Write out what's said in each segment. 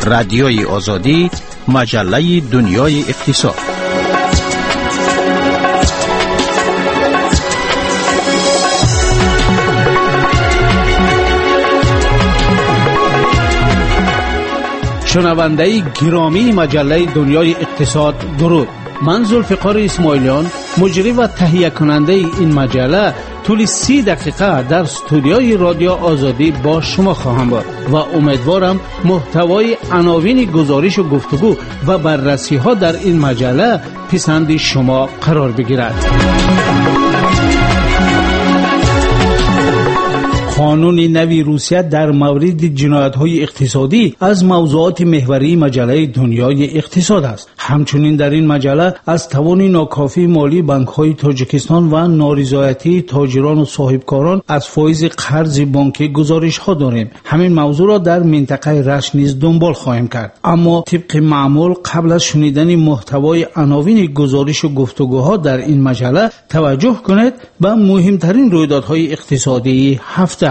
رادیوی آزادی، مجله دنیای اقتصاد. شنونده گرامی مجله دنیای اقتصاد، درود. من ذوالفقار اسماعیلیان، مجری و تهیه کننده این مجله، طول 30 دقیقه در استودیوی رادیو آزادی با شما خواهم بود و امیدوارم محتوای عناوین گزارش و گفتگو و بررسی ها در این مجله پسند شما قرار بگیرد. قانون نوی روسیه در مورد جنایت‌های اقتصادی از موضوعات محوری مجله دنیای اقتصاد است. همچنین در این مجله از توان ناکافی مالی بانک‌های تاجیکستان و نارضایتی تاجران و صاحبکاران از فایز قرض بانکی گزارش‌ها داریم. همین موضوع را در منطقه رشت نیز دنبال خواهیم کرد. اما طبق معمول قبل از شنیدن محتوای عناوین گزارش و گفتگوها در این مجله توجه کنید به مهمترین رویدادهای اقتصادی هفته.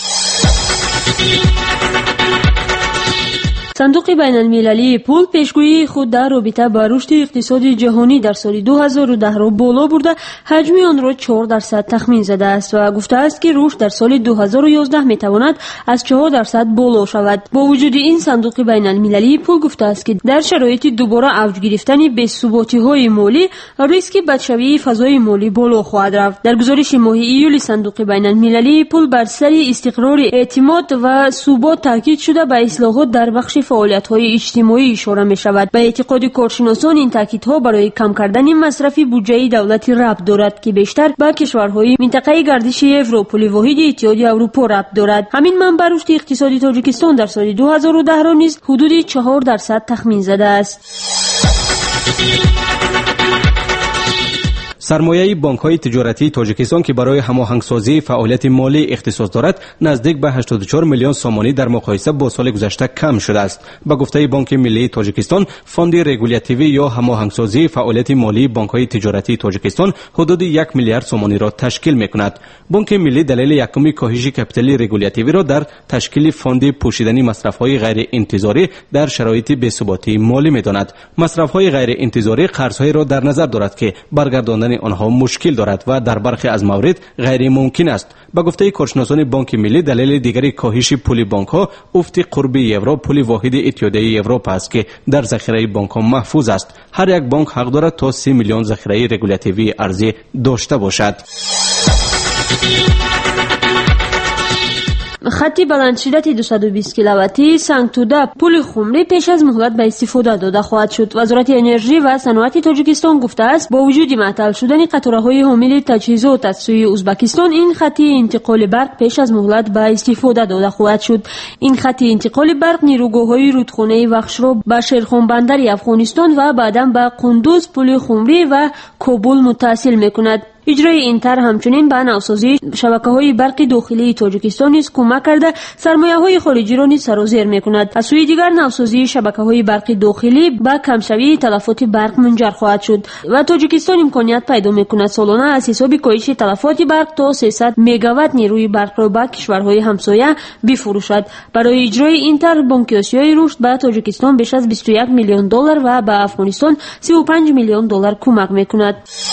صندوق بین المللی پول پیشگویی خود در رابطه با رشد اقتصادی جهانی در سال 2010 را بالا برده حجم آن را 4% تخمین زده است و گفته است که رشد در سال 2011 میتواند از 4% بالا شود. با وجود این صندوق بین المللی پول گفته است که در شرایط دوباره اوج گرفتن بی‌ثباتی‌های مالی ریسک بدشوی فضای مالی بالا خواهد رفت. در گزارش ماه ایول صندوق بین المللی پول بر سر استقرار اعتماد و ثبات تاکید شده به اصلاحات در بخش فعالیت‌های اجتماعی اشاره می‌شود. به اعتقاد کارشناسان این تاکیدها برای کم کردن مصرف بودجه دولتی ربط دارد که بیشتر به کشورهای منطقه گردش یورو پول واحد اتحادیه اروپا ربط دارد. همین منبع رشد اقتصادی تاجیکستان در سال 2010 را نیز حدود 4% تخمین زده است. سرمایه بانک‌های تجارتی تاجیکستان که برای هماهنگسازی فعالیت مالی اختصاص دارد نزدیک به 84 میلیون سومانی در مقایسه با سال گذشته کم شده است. به گفته بانک ملی تاجیکستان، فاند رگولاتیوی یا هماهنگسازی فعالیت مالی بانک‌های تجارتی تاجیکستان حدود 1 میلیارد سومانی را تشکیل می‌کند. بانک ملی دلیل یکمی کاهش کپیتال رگولاتیوی را در تشکیل فاند پوشیدن مصرف‌های غیر انتظاری در شرایط بی‌ثباتی مالی می‌داند. مصرف‌های غیر انتظاری قرض‌های را در نظر دارد که برگرداندن آنها مشکل دارد و در برخی از موارد غیر ممکن است. با گفته کارشناسان بانک ملی، دلیل دیگری کاهش پول بانک‌ها افت قرب یورو پول واحد اتحادیه اروپا است که در ذخیره بانک‌ها محفوظ است. هر یک بانک حق دارد تا 30 میلیون ذخیره رگولاتیوی ارزی داشته باشد. خطی بلند شدت 220 کیلوواتی سنگتوده پول خمری پیش از مهلت به استفاده داده خواهد شد. وزارت انرژی و صنعت تاجیکستان گفته است با وجود معطل شدن قطارهای حامل تجهیزات از سوی ازبکستان، این خطی انتقال برق پیش از مهلت به استفاده داده خواهد شد. این خطی انتقال برق نیروگاه‌های رودخانه وخش را به شیرخان بندر افغانستان و بعداً به قندوز پول خمری و کابل متصل می‌کند. اجرای این طرح همچنین به نوسازی شبکه‌های برق داخلی تاجیکستان نیز کمک کرده سرمایه‌های خارجی را نیز سرازیر می‌کند. از سوی دیگر نوسازی شبکه‌های برق داخلی به کمشوی تلفات برق منجر خواهد شد و تاجیکستان امکانیت پیدا می‌کند سالانه از حساب کاهش تلفات برق تا 300 مگاوات نیروی برق را به کشورهای همسایه بفروشد. برای اجرای این طرح بانک آسیای رشد به تاجیکستان بیش از 21 میلیون دلار و به افغانستان 35 میلیون دلار کمک می‌کند.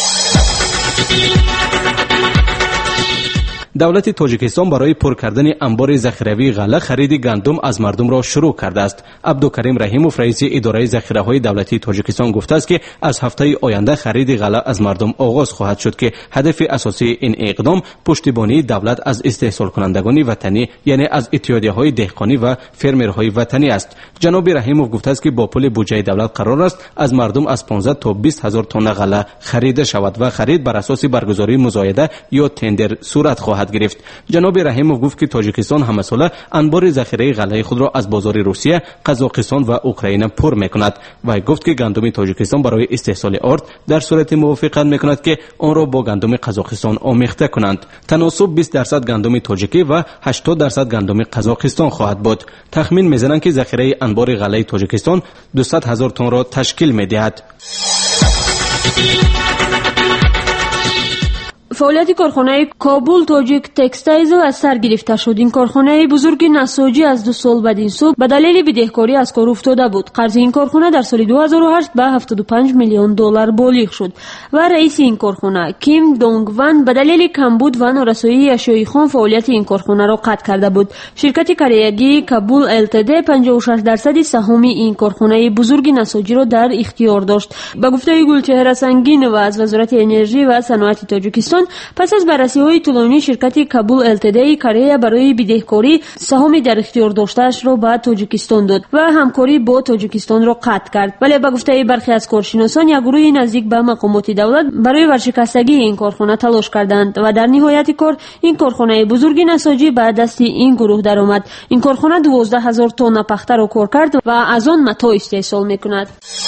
دولت تاجیکستان برای پر کردن انبار ذخیروی غله خرید گندم از مردم را شروع کرده است. عبدالکریم رحیموف رئیس اداره ذخیره‌های دولتی تاجیکستان گفته است که از هفته آینده خرید غله از مردم آغاز خواهد شد که هدف اساسی این اقدام پشتیبانی دولت از استحصال کنندگان وطنی یعنی از اتحادیه‌های دهقانی و فرمرهای وطنی است. جناب رحیموف گفته است که با پول بودجه دولت قرار است از مردم از 15 تا 20 هزار تن غله خریده شود و خرید بر اساس برگزاری مزایده یا تندر صورت خواهد گرفت. جناب رحیموف گفت که تاجیکستان همساله انبار ذخیره غله خود را از بازار روسیه، قزاقستان و اوکراین پر میکند و گفت که گندم تاجیکستان برای استحصال آرد در صورت موافقت میکند که آن را با گندم قزاقستان آمیخته کنند. تناسب 20% گندم تاجیکی و 80% گندم قزاقستان خواهد بود. تخمین میزنند که ذخیره انبار غله تاجیکستان 200,000 تن را تشکیل میدهد. фаъолияти корхонаи Кобул Тоҷик Текстайл аз сар гирифта шуд. ин корхонаи бузурги насоҷӣ аз 2 сол баъди ин сулҳ ба далели бидеҳкорӣ аз кор уфтода буд. қарзи ин корхона дар соли 2008 ба $75 миллион болиғ шуд ва раиси ин корхона Ким Донг Ван ба далели камбуд ва норасоии ашёи хом фаъолияти ин корхонаро қатъ карда буд. ширкати кореягии Кабул ЛТД 56% саҳоми ин корхонаи бузурги насоҷиро дар ихтиёр дошт. ба гуфтаи Гулчеҳра Сангинова аз вазорати энержӣ ва саноати Тоҷикистон, пас аз баррасиҳои тӯлонӣ ширкати Кабул ЛТД-и Корея барои бидеҳкорӣ саҳоми дар ихтиёр доштаашро ба Тоҷикистон дод ва ҳамкорӣ бо Тоҷикистонро қатъ кард. вале ба гуфтаи бархе аз коршиносон, як гурӯҳи наздик ба мақомоти давлат барои варшикастагии ин корхона талош карданд ва дар ниҳояти кор ин корхонаи бузурги насоҷӣ ба дасти ин гурӯҳ даромад. ин корхона 12,000 тонна пахтаро кор кард ва аз он матоъ истеҳсол мекунад.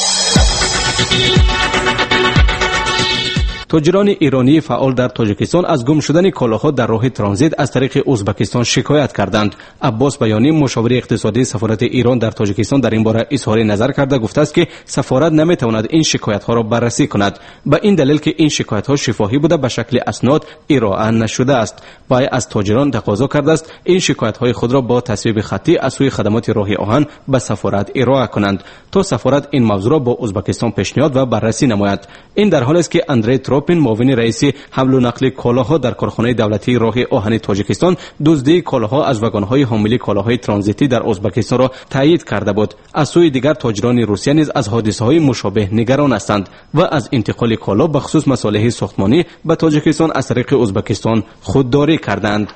тоҷирони иронии фаъол дар тоҷикистон аз гум шудани колоҳо дар роҳи транзит аз тариқи узбекистон шикоят карданд. аббос Баёнӣ, мушовири иқтисодии сафорати Ирон дар Тоҷикистон, дар ин бора изҳори назар карда гуфтааст, ки сафорат наметавонад ин шикоятҳоро баррасӣ кунад, ба ин далел ки ин шикоятҳо шифоҳӣ буда ба шакли аснод ироа нашудааст. вай аз тоҷирон тақозо кардааст ин шикоятҳои худро бо тасвиби хаттӣ аз сӯи хадамоти роҳи оҳан ба сафорат ироа кунанд, то сафорат ин мавзӯъро бо Узбекистон пешниҳод ва баррасӣ намояд. ин дар ҳолест ки Андрей Тропин, муовини раиси ҳамлу нақли колоҳо дар корхонаи давлатии роҳи оҳани Тоҷикистон, дуздии колоҳо аз вагонҳои ҳомили колоҳои транзитӣ дар Узбекистонро таъйид карда буд. аз сӯи дигар тоҷирони Русия низ аз ҳодисаҳои мушобеҳ нигарон ҳастанд ва аз интиқоли коло ба хусус масолиҳи сохтмонӣ ба Тоҷикистон аз тариқи Узбекистон худдорӣ карданд.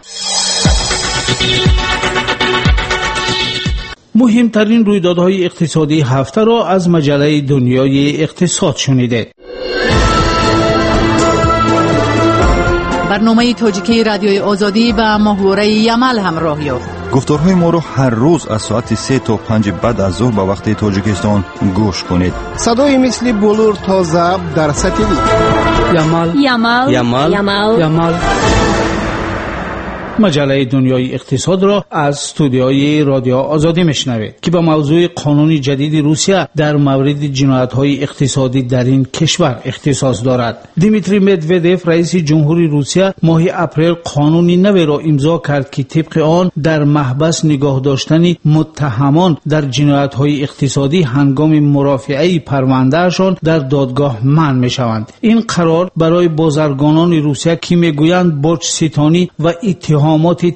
муҳимтарин рӯйдодҳои иқтисодии ҳафтаро аз маҷалаи дунёи иқтисод шунидед. برنامه تاجیکی رادیوی آزادی با محوره یمل همراه یافت. گفتارهای ما رو هر روز از ساعت 3 تا 5 بعد از ظهر به وقت تاجیکستان گوش کنید. صدای مثل بلور تا ضبط در سطح یمل مجله دنیای اقتصاد را از استودیوی رادیو آزادی میشنوید که به موضوع قانون جدید روسیه در مورد جنایت‌های اقتصادی در این کشور اختصاص دارد. دیمیتری مدودف رئیس جمهوری روسیه ماه اپریل قانونی نوی را امضا کرد که طبق آن در محبس نگاه داشتن متهمان در جنایت‌های اقتصادی هنگام مرافعه پروندهشان در دادگاه منع میشوند. این قرار برای بازرگانان روسیه که میگویند باج ستانی و اتهامات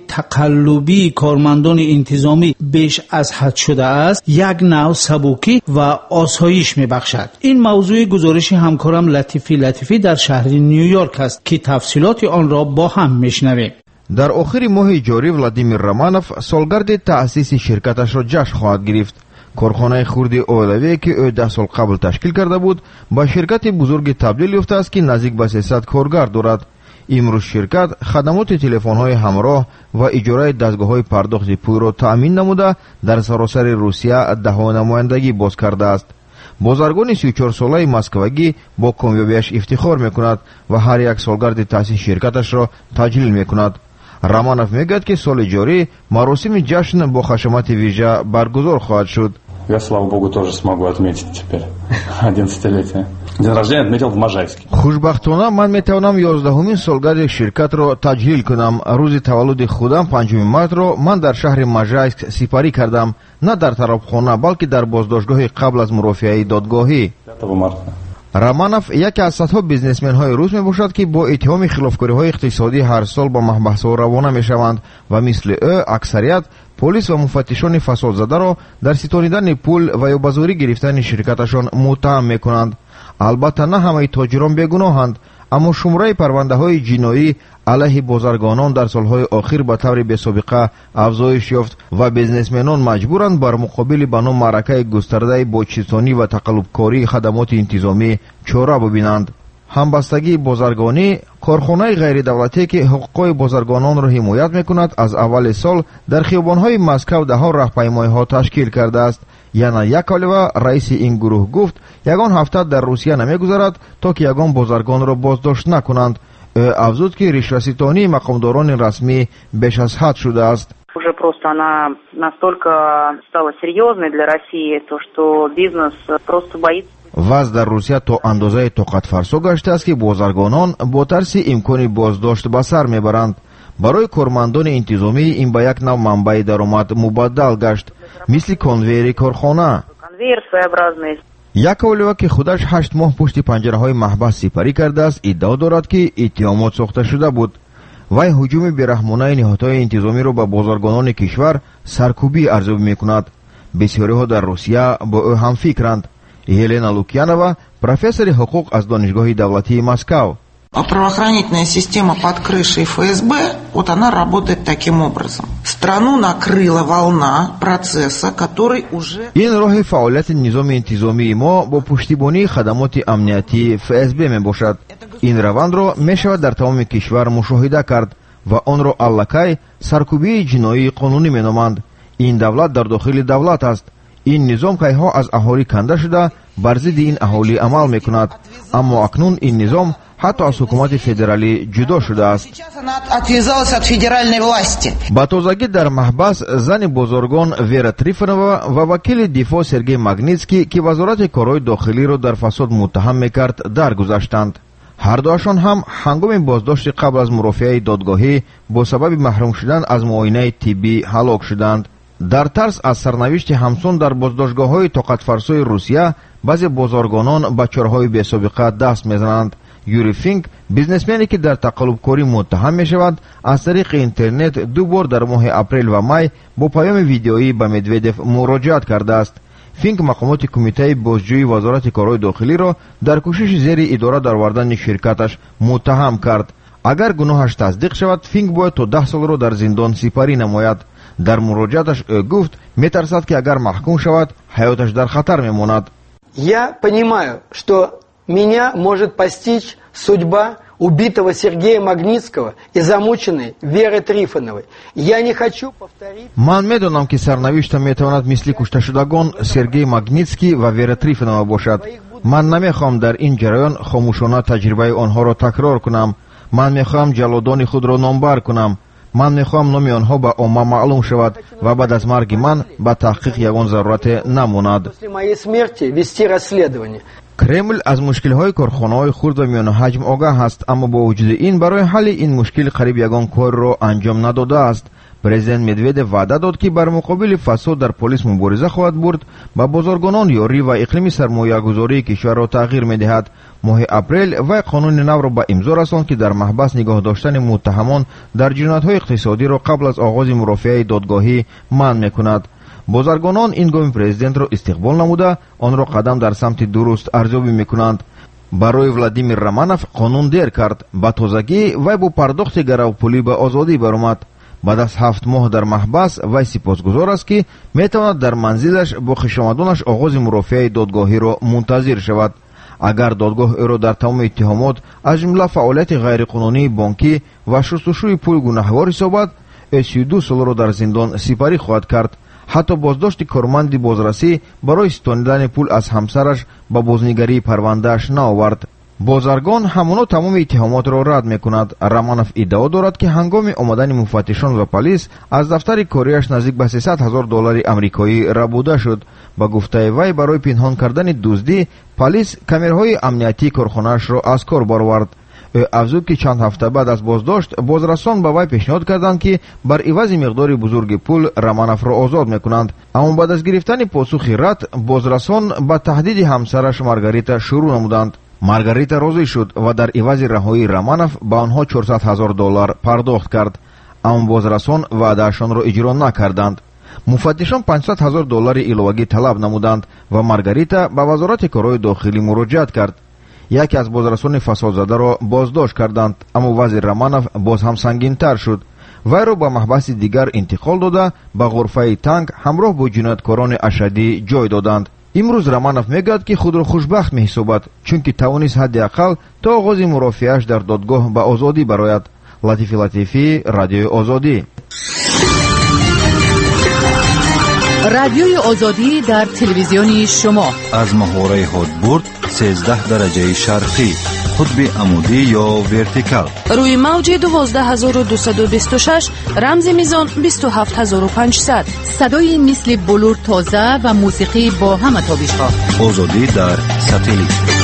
تقلبی کارمندان انتظامی بیش از حد شده است، یک نوع سبکی و آسایش میبخشد. این موضوع گزارش همکارم لطیفی در شهر نیویورک است که تفصیلات آن را با هم میشنویم. در آخر ماه جاری ولادیمیر رامانوف سالگرد تأسیس شرکتش را جشن خواهد گرفت. کارخانه خردی اولوی که او 10 سال قبل تشکیل کرده بود با شرکت بزرگ تبدیل یافته است که نزدیک به 300 کارگر دارد. امروز شرکت خدمات تلفن‌های همراه و اجاره دستگاه‌های پرداخت پول را تأمین نموده در سراسر روسیه ده‌ها نمایندگی باز کرده است. بازرگان 34 ساله مسکویی با کامیابیش افتخار می‌کند و هر یک سالگرد تأسیس شرکتش را تجلیل می‌کند. رامانوف میگوید که سال جاری مراسم جشن با خشمات ویژه برگزار خواهد شد. Я, слава богу, тоже смогу отметить теперь 11-летие. День рождения отметил в Можайске. خوشبختانه من میتوانم 11مین سالگرد شرکت را تجلیل کنم. روز تولد خودم 5 مارس را من در شهر ماژایسک سپری کردم، نه در طرابخانه بلکه در بازداشتگاه قبل از مرافعه دادگاهی. 5 مارس. رامانوف یکی از صدها بیزنسمن های روس میباشد که با اتهام خلافکاری های اقتصادی هر سال با محبس ها روانه میشوند و مثل او اکثریت پلیس و مفتشان فساد زده را در ستانیدن پول و یا بازاری گرفتن شرکتشان متهم میکنند. البته نه همه تاجران بیگناهند، اما شماره پرونده های جنایی علیه بازرگانان در سالهای آخر به طور بی‌سابقه افزایش یافت و بیزنسمنان مجبورند بر مقابل بنا معرکه گسترده باج‌ستانی و تقلبکاری خدمات انتظامی چاره ببینند. همبستگی بازرگانی کارخانه غیر دولتی که حقوق بازرگانان را حمایت میکند از اول سال در خیابان‌های مسکو ده‌ها راهپیمایی‌ها تشکیل کرده است. یانا یاکالوا رئیس این گروه گفت یگان هفته در روسیه نمیگذرد تا که یگان بازرگان را بازداشت نکنند. افزود که ریش‌رسیدگی مقامداران رسمی بیش از حد شده است. Уже просто она настолько стала серьезной для России, то что бизнес просто боится. вазъ дар русия то андозае тоқатфарсо гаштааст ки бозаргонон бо тарси имкони боздошт ба сар мебаранд. барои кормандони интизомӣ ин ба як нав манбаи даромад мубаддал гашт, мисли конвейери корхона. яковлева ки худаш 8 моҳ пушти панҷараҳои маҳбас сипарӣ кардааст, иддао дорад ки иттиҳомот сохта шуда буд. вай ҳуҷуми бераҳмонаи ниҳодҳои интизомиро ба бозаргонони кишвар саркӯбӣ арзёбӣ мекунад. бисёриҳо дар русия бо ӯ ҳамфикранд. елена лукьянова, профессори ҳуқуқ аз донишгоҳи давлатии Москав. Правоохранительная система под крышей ФСБ, вот она работает таким образом. Страну накрыла волна процесса, который уже... ин роҳи фаъолияти низоми интизомии мо бо пуштибонии хадамоти амниятии ФСБ мебошад. ин равандро мешавад дар тамоми кишвар мушоҳида кард ва онро аллакай саркӯбии ҷиноии қонунӣ меноманд. ин давлат дар дохили давлат аст. ин низом кайҳо аз аҳолӣ канда шуда бар зидди ин аҳолӣ амал мекунад. аммо акнун ин низом ҳатто аз ҳукумати федералӣ ҷудо шудааст. ба тозагӣ дар маҳбас зани бозоргон Вера Трифонова ва вакили дифоъ Сергей Магнитский ки вазорати корҳои дохилиро дар фасод муттаҳам мекард даргузаштанд. ҳардуашон ҳам ҳангоми боздошти қабл аз мурофиаи додгоҳӣ бо сабаби маҳрум шудан аз муоинаи тиббӣ ҳалок шуданд. дар тарс аз сарнавишти ҳамсон дар боздоштгоҳҳои тоқатфарсои русия баъзе бозоргонон ба чораҳои бесобиқа даст мезананд. юрий Финк, бизнесмене ки дар тақаллубкорӣ муттаҳам мешавад, аз тариқи интернет 2 бор дар моҳи апрел ва май бо паёми видеоӣ ба Медведев муроҷиат кардааст. Финк мақомоти кумитаи бозҷӯии вазорати корҳои дохилиро дар кӯшиши зери идора даровардани ширкаташ муттаҳам кард. агар гуноҳаш тасдиқ шавад, Финк бояд то 10 солро дар зиндон сипарӣ намояд. дар муроҷиаташ ӯ гуфт метарсад ки агар маҳкум шавад, ҳаёташ дар хатар мемонад. Я понимаю, что меня может постичь судьба убитого Сергея Магнитского и замученной Веры Трифоновой. Я не хочу повторить... ман медонам ки сарнавишта метавонад мисли кушташудагон Сергей Магнитский ва Вера Трифонова бошад. ман намехоҳам дар ин ҷараён хомӯшона таҷрибаи онҳоро такрор кунам. ман мехоҳам ҷаллодони худро номбар кунам. ман мехоҳам номи онҳо ба омма маълум шавад ва баъд аз марги ман ба таҳқиқ ягон зарурате намонад. После моей смерти вести расследование. кремл аз мушкилҳои корхонаҳои хурд ва миёнаҳаҷм огаҳ аст, аммо бо вуҷуди ин барои ҳалли ин мушкил қариб ягон корро анҷом надодааст. президент Медведев ваъда дод ки бар муқобили фасод дар полис мубориза хоҳад бурд, ба бозоргонон ёрӣ ва иқлими сармоягузории кишварро тағйир медиҳад. моҳи апрел вай қонуни навро ба имзо расонд ки дар маҳбас нигоҳ доштани муттаҳамон дар ҷиноятҳои иқтисодиро қабл аз оғози мурофиаи додгоҳӣ манъ мекунад. бозаргонон ин гоми президентро истиқбол намуда, онро қадам дар самти дуруст арзёбӣ мекунанд. барои Владимир Романов қонун дер кард. ба тозагӣ вай бо пардохти гаравпулӣ ба озодӣ баромад. баъд аз 7 моҳ дар маҳбас вай сипосгузор аст ки метавонад дар манзилаш бо хишомадонаш оғози мурофиаи додгоҳиро мунтазир шавад. агар додгоҳ ӯро дар тамоми иттиҳомот аз ҷумла фаъолияти ғайриқонунии бонкӣ ва шустушӯи пул гунаҳвор ҳисобад, 32 солро дар зиндон сипарӣ хоҳад кард. ҳатто боздошти корманди бозрасӣ барои ситонидани пул аз ҳамсараш ба бознигарии парвандааш наовард. бозаргон ҳамоно тамоми иттиҳомотро рад мекунад. Романов иддао дорад ки ҳангоми омадани муфаттишон ва полис аз дафтари кориаш наздик ба $300,000 амрикоӣ рабуда шуд. ба гуфтаи вай барои пинҳон кардани дуздӣ полис камераҳои амниятии корхонаашро аз кор баровард. ӯ афзуд ки чанд ҳафта баъд аз боздошт бозрасон ба вай пешниҳод карданд ки бар ивази миқдори бузурги пул Романовро озод мекунанд. аммо баъд аз гирифтани посухи рад, бозрасон ба таҳдиди ҳамсараш Маргарита шурӯъ намуданд. Маргарита розӣ шуд ва дар ивази раҳоии Романов ба онҳо $400,000 пардохт кард. аммо бозрасон ваъдаашонро иҷро накарданд. муфаттишон $500,000 иловагӣ талаб намуданд ва Маргарита ба вазорати корҳои дохилӣ муроҷиат кард. яке аз бозрасони фасодзадаро боздошт карданд, аммо вазир Романов боз ҳам сангинтар шуд. вайро ба маҳбаси дигар интиқол дода ба ғурфаи танк ҳамроҳ бо ҷинояткорони ашадӣ ҷой доданд. имрӯз Романов мегӯяд ки худро хушбахт меҳисобад, чунки тавонист ҳадди ақал то оғози мурофиааш дар додгоҳ ба озодӣ барояд. латифи латифӣ, радиои озодӣ. радиои озодӣ дар телевизиони шумо аз моҳвораи ҳодбурд 13 дараҷаи шарқӣ قطب عمودی یا ورتیکال. روی موج 12226 رمز میزان 27500. صدای مثل بلور تازه و موسیقی با همه تابش‌ها. آزادی در ساتلیت.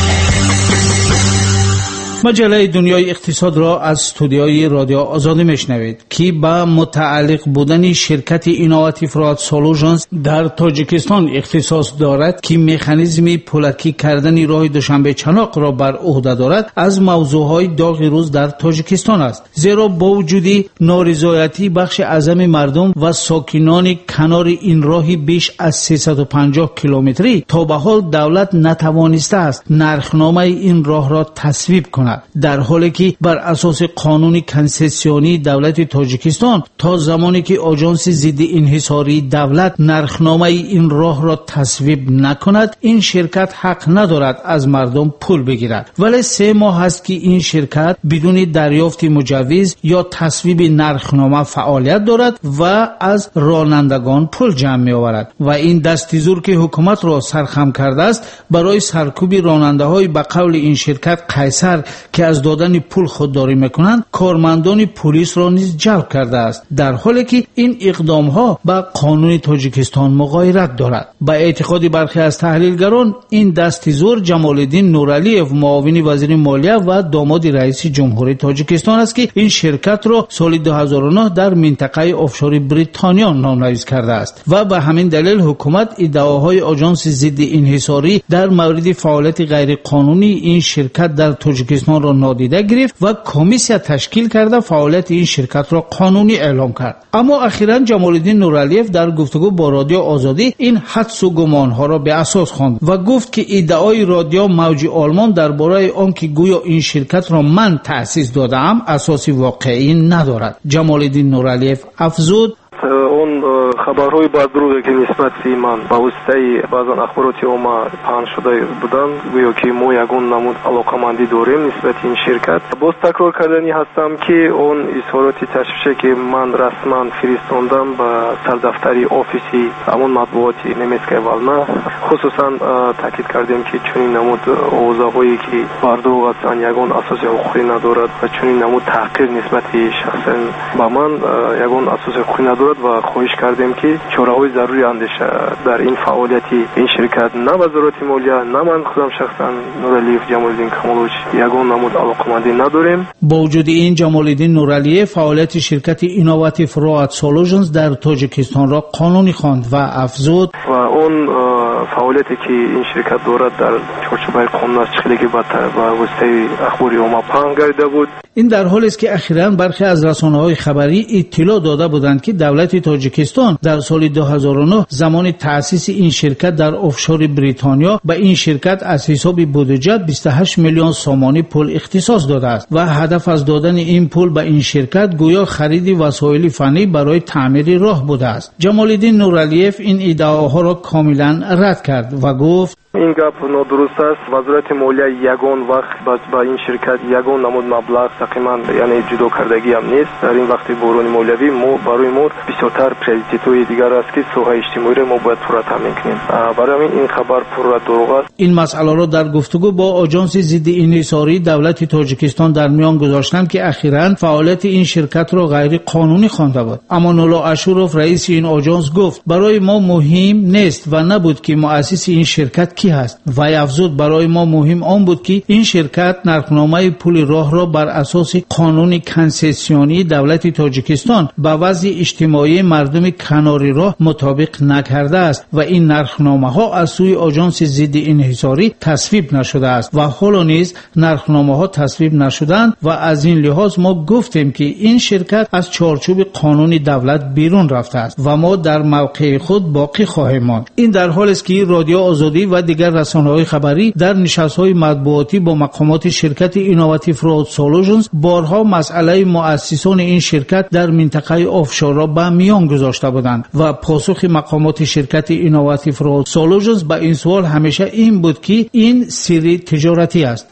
مجله دنیای اقتصاد را از استودیوی رادیو آزادی میشنوید که با متعلق بودن شرکت اینوواتیو راد سولوشنز در تاجیکستان اختصاص دارد که مکانیزم پولکی کردن راه دوشنبه چناق را بر عهده دارد از موضوعهای داغ روز در تاجیکستان است، زیرا با وجود نارضایتی بخش اعظم مردم و ساکنان کنار این راهی بیش از 350 کیلومتری تا به حال دولت نتوانسته است نرخنامه این راه را تصویب کند، در حالی که بر اساس قانون کنسسیونی دولت تاجیکستان تا زمانی که آژانس ضد انحصاری دولت نرخنامه این راه را تصویب نکند این شرکت حق ندارد از مردم پول بگیرد. ولی 3 ماه است که این شرکت بدون دریافت مجوز یا تصویب نرخنامه فعالیت دارد و از رانندگان پول جمع می آورد و این دستور که حکومت را سرخم کرده است برای سرکوب راننده های به قول این شرکت قیصر که از دادن پول خودداری میکنند کارمندان پلیس را نیز جلب کرده است، در حالی که این اقدام ها با قانون تاجیکستان مغایرت دارد. با اعتقاد برخی از تحلیلگران این دستور جمالالدین نورعلیف معاون وزیر مالیه و داماد رئیس جمهوری تاجیکستان است که این شرکت را سال 2009 در منطقه آفشور بریتانیا نامنویس کرده است و به همین دلیل حکومت ادعاهای آژانس ضد انحصاری در مورد فعالیت غیر قانونی این شرکت در تاجیکستان را نادیده گرفت و کمیسیا تشکیل کرده فعالیت این شرکت را قانونی اعلام کرد. اما اخیراً جمالالدین نورعلیف در گفتگو با رادیو آزادی این حدس و گمانها را به اساس خواند و گفت که ادعای رادیو موج آلمان درباره آنکه گویا این شرکت را من تأسیس دادم اساسی واقعی ندارد. جمالالدین نورعلیف افزود اون خبرهای بدروغی که نسبت من با واسطه بعضن اخباراتی اوما پخش شده بودن گویا که ما یگون نمود علاقمندی داریم نسبت این شرکت. باز تکرار کردنی هستم که اون اظهاراتی تشویشی که من رسما فرستاندم به سردفتری آفیسی همون مطبوعاتی نمیسکه ولنا خصوصا تاکید کردیم که چنین نمود اوضاعی که بدروغ هستن یگون اساس حقوقی ندارد و چنین نمود تحقیر نسبت شخصا با من یگون اساس حقوقی ندارد و خواهش کردیم که چاره‌های ضروری اندیشه در این فعالیتی این شرکت نه وزارت مالیه نه من خودم شخصا نورعلیف جمالالدین کمالوچ یگان نمود علاقمندی نداریم. با وجود این جمالالدین نورعلیف فعالیت شرکت اینوواتیو راد سولوشنز در تاجیکستان را قانونی خواند و افزود و اون فعالیتی که این شرکت دارد در چارچوب قانون است چیزی که با واسطه اخباری ما پنگ گردیده بود. این در حالی است که اخیراً برخی از رسانه‌های خبری اطلاع داده بودند که دولت تاجیکستان در سال 2009 زمان تأسیس این شرکت در آفشور بریتانیا به این شرکت از حساب بودجه 28 میلیون سومانی پول اختصاص داده است و هدف از دادن این پول به این شرکت گویا خرید وسایل فنی برای تعمیر راه بوده است. جمالالدین نورعلیف این ادعاها را کاملا رد کرد و گفت این گپ نادرست است. وزارت مالیه یگان وقت با این شرکت یگان نمود مبلغ تقریبا یعنی جدا کردگی هم نیست. در این وقت بحران مالیوی ما برای ما بسیارتر پریورتی‌های دیگر است که سوحه اجتماعی را ما باید پورا تامین کنیم. برای این خبر پورا دروغ است. این مسئله را در گفتگو با آژانس ضد انحصاری دولت تاجیکستان در میان گذاشتم که اخیراً فعالیت این شرکت را غیر قانونی خوانده بود. امان الله اشورف رئیس این آژانس گفت برای ما مهم نیست و نبود که مؤسس این شرکت کی هست و افزود برای ما مهم آن بود که این شرکت نرخنامه پول راه را بر اساس قانون کنسسیونی دولت تاجیکستان با وضع اجتماعی مردم کناری راه مطابق نکرده است و این نرخنامه ها از سوی آژانس ضد انحصاری تصویب نشده است و حالا نیز نرخنامه ها تصویب نشدند و از این لحاظ ما گفتیم که این شرکت از چارچوب قانون دولت بیرون رفته است و ما در موقع خود باقی خواهیم ماند. این در حالی است که رادیو آزادی و دیگر رسانه‌های خبری در نشست‌های مطبوعاتی با مقامات شرکت اینوواتیو راد سولوشنز بارها مسئله مؤسسان این شرکت در منطقه آفشور را به میان گذاشته بودند و پاسخ مقامات شرکت اینوواتیو راد سولوشنز به این سوال همیشه این بود که این سری تجارتی است.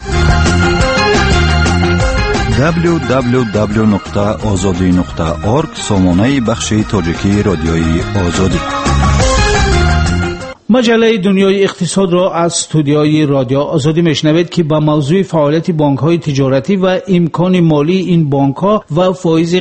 www.azadi.org سامانه بخش تاجیکی رادیوی آزادی. مجله دنیای اقتصاد را از استودیوی رادیو آزادی میشنوید که با موضوع فعالیت بانک‌های تجارتی و امکان مالی این بانک‌ها و فایز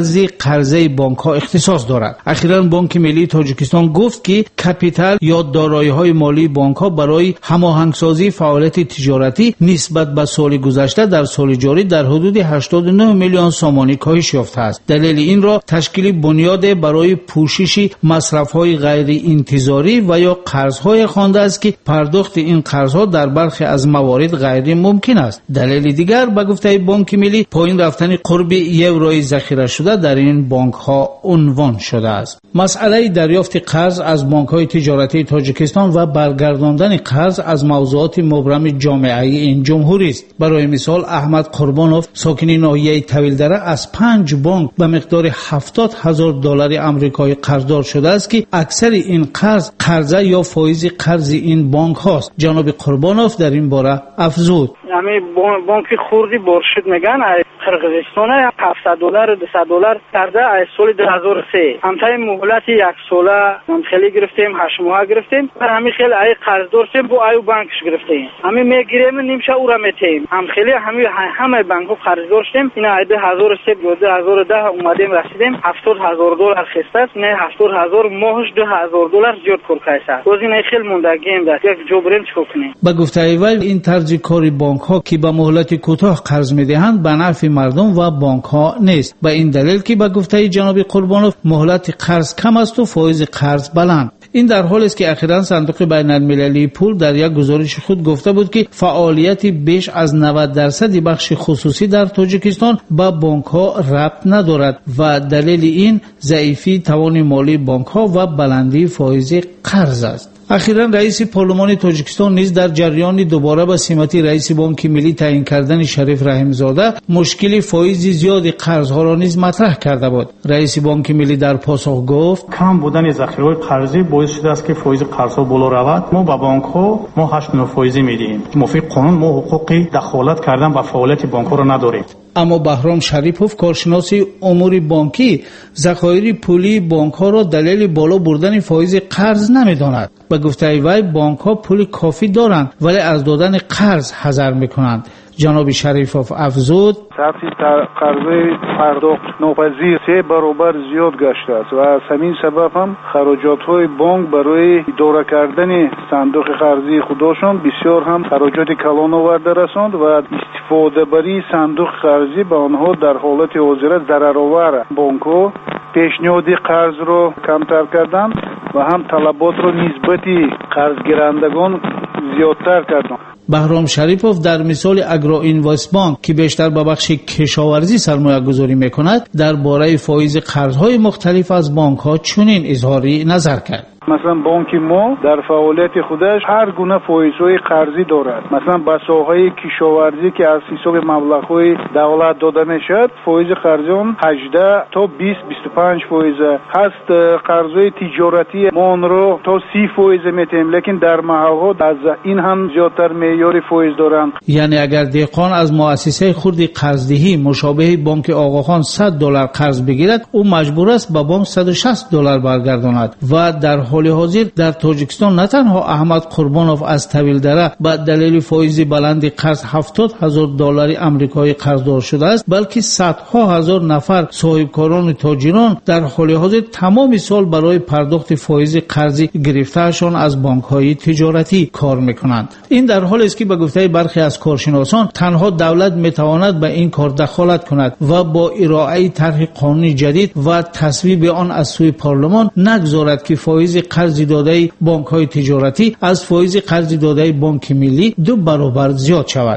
قرضه بانک‌ها اختصاص دارد. اخیراً بانک ملی تاجیکستان گفت که کپیتال یا دارایی‌های مالی بانک‌ها برای هماهنگسازی فعالیت تجارتی نسبت به سال گذشته در سال جاری در حدود 89 میلیون سومانی کاهش یافته است. دلیل این را تشکیل بنیاد برای پوشش مصرف‌های غیر انتظاری و یا قرض‌های خوانده است که پرداخت این قرض‌ها در برخی از موارد غیر ممکن است. دلیل دیگر به گفته بانک ملی پایین رفتن قرب یوروی ذخیره شده در این بانک‌ها عنوان شده است. مسئله دریافت قرض از بانک‌های تجارتی تاجیکستان و برگرداندن قرض از موضوعات مبرم جامعه این جمهوری است. برای مثال احمد قربانوف ساکن ناحیه طویلدره از 5 بانک به مقدار $70,000 آمریکایی قرضدار شده است که اکثر این قرضه یا فایز قرض این بانک هاست. جناب قربانوف در این باره افزود: همین بانک خوردی برشد میگن قرقیزستان $700 $200 کرده از سال 2003 همتای مهلت یک ساله من خیلی گرفتیم 8 ماه گرفتیم و همین خیلی ای قرض داشتیم با ایو بانکش گرفتیم همین میگیریم نیمشه او را میتیم هم خیلی همه بانک ها قرض داشتیم اینا 2003 2010 اومدیم رسیدیم $70,000 خسته است نه 70,000 ماهش $2,000 زیاد کرکایسه روز این خیلی موندگیم داد یک جبران چیکار کنیم. با گفته وی این طرز کاری بانک ها که به مهلت کوتاه قرض میدهند به نفع مردم و بانک ها نیست. به این دلیل که به گفته جناب قربانوف مهلت قرض کم است و فایز قرض بلند. این در حالی است که اخیراً صندوق بین المللی پول در یک گزارش خود گفته بود که فعالیت بیش از 90% بخش خصوصی در تاجیکستان با بانک ها ربط ندارد و دلیل این ضعیفی توان مالی بانک ها و بلندی فایز قرض است. اخیراً رئیس پارلمان تاجیکستان نیز در جریان دوباره به سمت رئیس بانک ملی تعیین کردن شریف رحیمزاده مشکل فایز زیاد قرض‌ها را نیز مطرح کرده بود. رئیس بانک ملی در پاسخ گفت: کم بودن ذخیره قرضی باعث شده است که فایز قرض‌ها بالا رود. ما به بانک‌ها 8% میدهیم. موافق قانون ما حقوق دخالت کردن به فعالیت بانک‌ها را نداریم. اما بهرام شریپوف کارشناس امور بانکی ذخایر پولی بانک‌ها را دلیل بالا بردن فایز قرض نمی‌داند. به گفته وی بانک‌ها پول کافی دارند ولی از دادن قرض حذر می‌کنند. جناب شریفوف افزود: سطح قرضه پرداخت ناپذیر 3 برابر زیاد گشته است و از همین سبب هم خراجات‌های بانک برای اداره کردن صندوق قرضی خودشان بسیار هم خراجات کلان آورده رساند و استفاده بری صندوق قرضی به آنها در حالت حاضر ضررآور بانک‌ها پیشنهاد قرض را کمتر کردند و هم طلبات را نسبتی قرض گیرندگان زیادتر کردند. بهرام شریپوف در مثال اگرو اینوست بانک که بیشتر به بخش کشاورزی سرمایه گذاری میکند درباره فایز قرضهای مختلف از بانک ها چنین اظهاری نظر کرد: مثلا بانک ما در فعالیت خودش هر گونه فایزهای قرضی دارد. مثلا به ساحه کشاورزی که از حساب مبلغ‌های دولت داده میشد فایز قرضی اون 18 تا 20-25% هست. قرضهای تجارتی ما اون رو تا 30% میتیم لیکن در محل‌ها از این هم زیادتر معیار فایز دارند. یعنی اگر دهقان از مؤسسه خرد قرضدهی مشابه بانک آقاخان $100 قرض بگیرد او مجبور است به بانک $160 برگرداند و در حال حاضر در تاجیکستان نه تنها احمد قربانوف از طویلدره به دلیل فایز بلند قرض $70,000 آمریکایی قرضدار شده است بلکه صدها هزار نفر صاحبکاران تاجران در حال حاضر تمام سال برای پرداخت فایز قرضی گرفتهشان از بانک‌های تجارتی کار می‌کنند. این در حالی است که به گفته برخی از کارشناسان تنها دولت می‌تواند به این کار دخالت کند و با ارائه طرح قانونی جدید و تصویب آن از سوی پارلمان نگذارد که فایز قرض داده بانک‌های تجارتی از فایز قرض داده بانک ملی 2 برابر زیاد شود.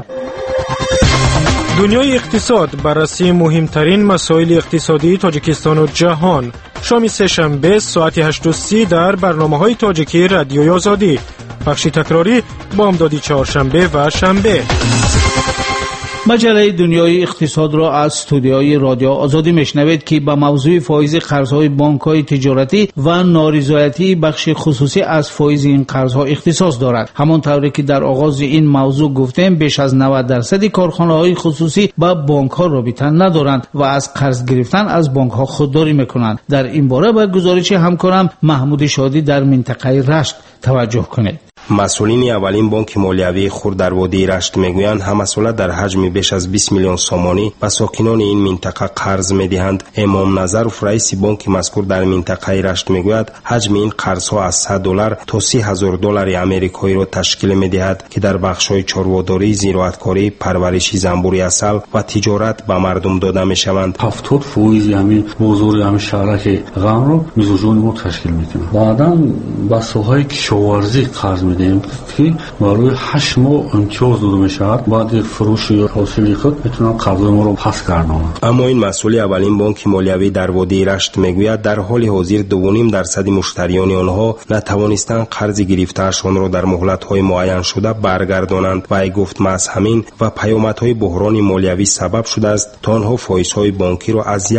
دنیای اقتصاد بررسی مهمترین مسائل اقتصادی تاجیکستان و جهان. شام سه‌شنبه ساعت 8:30 در برنامه‌های تاجیکی رادیوی آزادی. بخش تکراری بامدادی چهارشنبه و شنبه. مجله دنیای اقتصاد را از استودیوی رادیو آزادی میشنوید که به موضوع فایز قرضهای بانک‌های تجارتی و نارضایتی بخش خصوصی از فایز این قرضها اختصاص دارد. همانطوری که در آغاز این موضوع گفتیم، بیش از 90% کارخانه‌های خصوصی با بانک‌ها رابطه ندارند و از قرض گرفتن از بانک‌ها خودداری می‌کنند. در این باره به گزارش همکارم محمود شادی در منطقه رشت توجه کنید. مسئولین اولین بانک مالیوی خرد در وادی رشت میگویند همساله در حجم بیش از 20 میلیون سومانی به ساکنان این منطقه قرض میدهند. امام نظرов رئیس بانک مذکور در منطقه رشت میگوید حجم این قرضها از $100 تا $30,000 آمریکایی را تشکیل میدهد که در بخش‌های چاره‌داری، زراعتکاری، پرورش زنبور عسل و تجارت به مردم داده میشوند. 70% همین بازار همین شهرک غم رو میزوجون ما تشکیل میکنه. بعداً با سوهای کشاورزی قرض میدیم که برای 8 ماه امتیاز داده میشود. بعد فروش حاصل خود میتونن قرض ما رو پس گردانند. اما این مسئول اولین بانک مالیوی در وادی رشت میگوید در حال حاضر 2.5% مشتریان آنها نتوانستند قرض گرفته‌شان را در مهلت‌های معین شده برگردانند و ای گفت محض همین و پیامدهای بحران مالیوی سبب شده است تا آنها فایزهای بانکی را از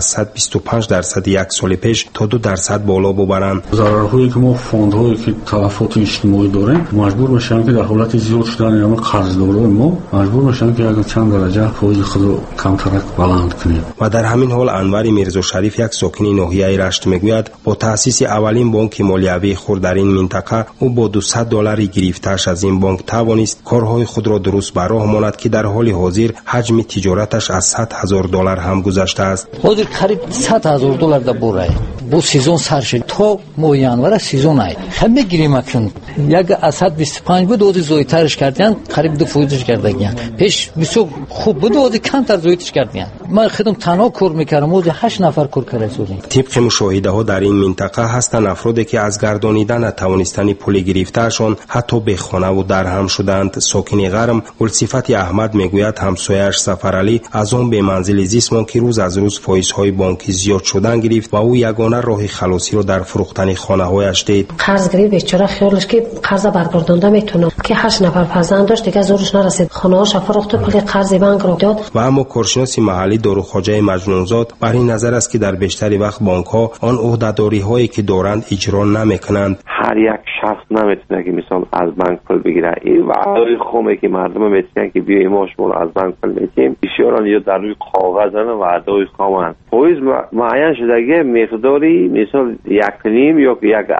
1.125% یک سال پیش تا 2% بالا ببرند. ضررهایی که ما فاندهایی که تلفات اجتماعی داریم مجبور میشن که در حالت زیاد شدن یا قرضدارای ما مجبور میشن که اگر چند درجه فایز خود رو کمتر بلند کنیم. و در همین حال انور میرزا شریف یک ساکن ناحیه رشت میگوید با تأسیس اولین بانک مالیوی خرد در این منطقه او با $200 گرفته‌اش از این بانک توانست کارهای خود را درست به راه ماند که در حال حاضر حجم تجارتش از $100,000 هم گذشته است. حاضر قریب $100,000 در بوره بو سیزون سر شد تا ماه ینور سیزون ای همه گیریم اکن یک از 125 بود و زویترش کردن قریب 2% کردن پیش بسیار خوب بود و کمتر زویتش کردن. من خودم تنها کار میکردم و 8 نفر کار کردیم. طبق مشاهده ها در این منطقه هستند افرادی که از گردانیدن توانستن پول گرفته‌شان حتی به خانه و درهم شدند. ساکن غرم گلصفت احمد میگوید همسایه‌اش سفرعلی از آن به منزل زیست که روز از روز فایزهای بانکی زیاد شدن گرفت و او یگانه راه خلاصی را در فروختن خانه‌هایش دید. قرض گرفت بیچاره خیالش که قرض برگردونده میتونه که 8 نفر فرزند داشت دیگه زورش نرسید خانه‌هاش فروخت پول قرض بانک رو داد. و اما کارشناس محلی داروخواجه مجنونزاد بر این نظر است که در بیشتر وقت بانک‌ها آن عهده‌داری‌هایی که دارند اجرا نمی‌کنند. هر یک شخص نمیتونه که مثلا از بانک پول بگیره. این وعده خومه که مردم میتونن که بیای ما شما رو از بانک پول میدیم بسیاران یا در روی کاغذن وعده خومن. فایز معین شده مقداری مثلا 1.5 یا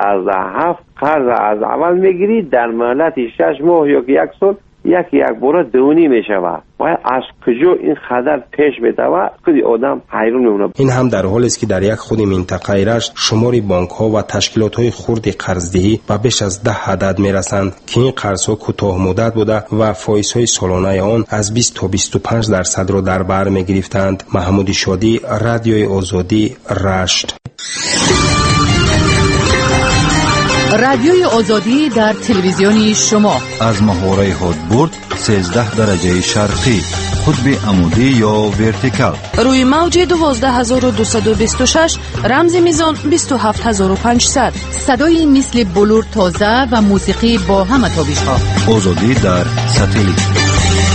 1.7 قرض از اول میگیری در مهلت 6 ماه یا 1 سال یک بار 2.5 میشود. و از کجا این خطر پیش میاد خودی آدم حیران میمونه. این هم در حالی است که در یک خود منطقه رشت شمار بانک ها و تشکیلات های خرد قرضدهی به بیش از 10 عدد میرسند که این قرض ها کوتاه مدت بوده و فایزهای سالانه آن از 20 تا 25% را در بر میگرفتند. محمود شادی، رادیوی آزادی، رشت. رادیوی آزادی در تلویزیونی شما از محوره هادبورد 13 درجه شرقی قطب عمودی یا ورتیکال روی موج 12226 رمز میزان 27500 صدای مثل بلور تازه و موسیقی با همه تابش‌ها. آزادی در ساتلیت.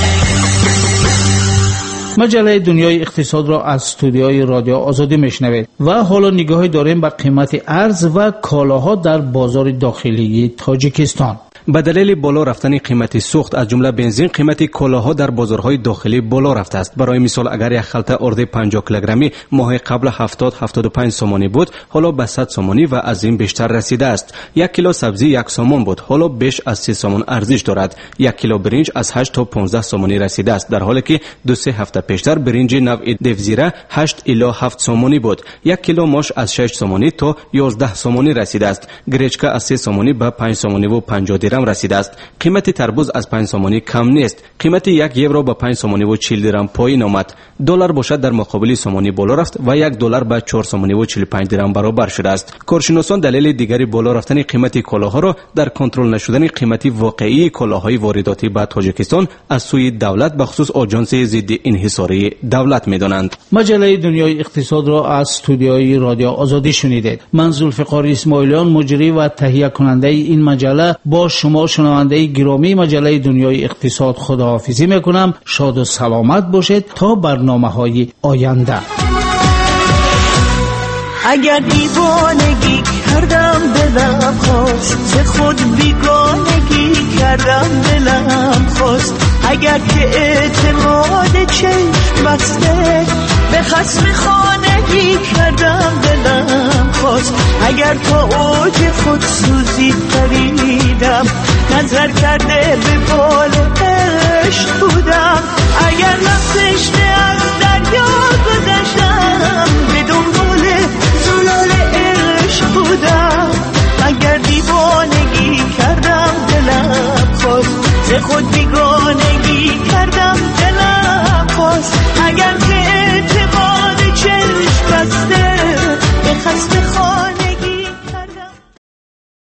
مجله دنیای اقتصاد را از استودیوی رادیو آزادی میشنوید و حالا نگاهی داریم به قیمت ارز و کالاها در بازار داخلی تاجیکستان. به دلیل بالا رفتن قیمت سوخت از جمله بنزین قیمت کالاها در بازارهای داخلی بالا رفته است. برای مثال اگر یک خلطه ارد 50 کیلوگرمی ماه قبل 70-75 سومانی بود حالا به 100 سومانی و از این بیشتر رسیده است. 1 کیلو سبزی 1 سومون بود حالا بیش از 30 سومون ارزش دارد. 1 کیلو برنج از 8 تا 15 سومانی رسیده است در حالی که 2-3 هفته پیشتر برنج نوع دفزیره 8 الی 7 سومانی بود. 1 کیلو ماش از 6 سومانی تا 11 سومانی رسیده است. گریچکا از 3 سومانی به 5 سومانی و 50 درم رسیده است. قیمت تربوز از 5 سومانی کم نیست. قیمت 1 یورو به 5 سومانی و 40 درم پایین آمد. دلار باشد در مقابل سومانی بالا رفت و 1 دلار به 4 سومانی و 45 درم برابر شده است. کارشناسان دلیل دیگری بالا رفتن قیمت کالاها را در کنترل نشدن قیمت واقعی کالاهای وارداتی به تاجیکستان از سوی دولت به خصوص آژانس ضد انحصاری دولت می‌دانند. مجله دنیای اقتصاد را از استودیوی رادیو آزادی شنیدید. من زلفقار اسماعیلیان مجری و تهیه کننده این مجله با شما شما شنونده گرامی مجله دنیای اقتصاد خداحافظی میکنم. شاد و سلامت باشید تا برنامه‌های آینده. اگر دیوانگی کردم دلم خواست، ز خود بیگانگی کردم دلم خواست. اگر که اعتماد چشم بسته به خصم خانگی کردم دلم خواست. اگر تا اوج خود سوزی پریدم، نظر کرده به بال عشق بودم. اگر لفتش از دریا گذشتم، به دنبال زلال عشق بودم. اگر دیوانگی کردم دلم خواست، ز خود